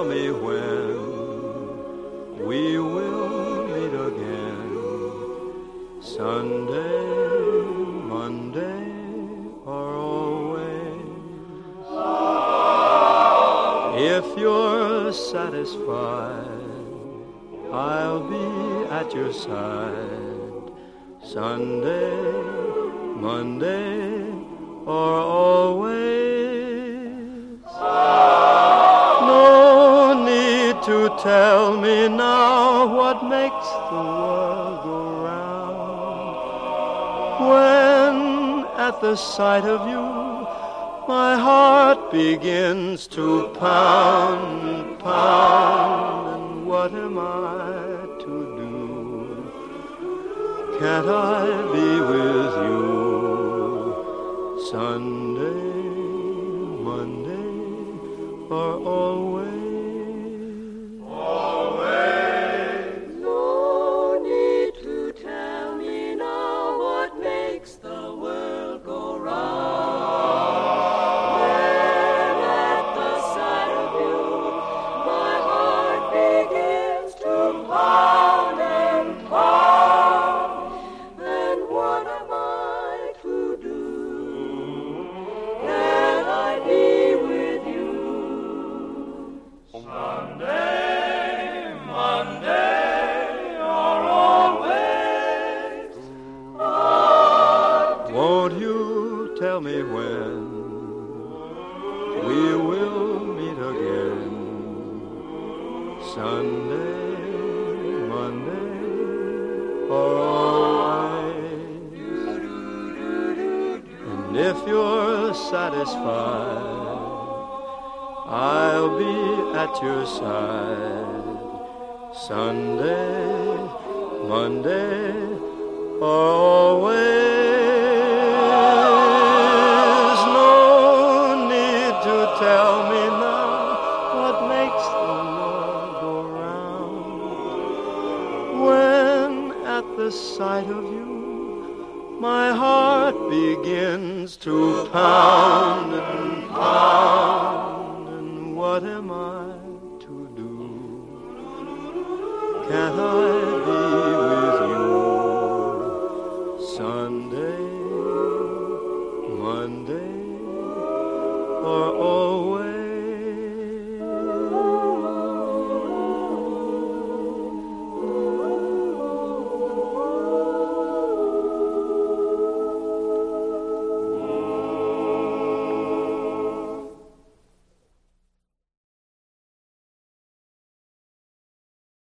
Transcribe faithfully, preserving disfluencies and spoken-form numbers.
tell me when we will meet again. Sunday, Monday, or always. If you're satisfied, I'll be at your side. Sunday, Monday, or always. No need to tell me now what makes the world go round. When at the sight of you, my heart begins to pound, pound. And what am I to do? Can't I be with you? Sunday, Monday, or always? Always. No need to tell me now what makes the world go round. When at the sight of you, my heart begins to pound and pound. Then what am I to do? Can I be with you? Sunday, Monday, or always. Won't you tell me when we will meet again? Sunday, Monday, or always. And if you're satisfied, I'll be at your side. Sunday, Monday, or always. No need to tell me now what makes the world go round. When at the sight of you, my heart begins to pound and pound. And what am I to do? Can't I be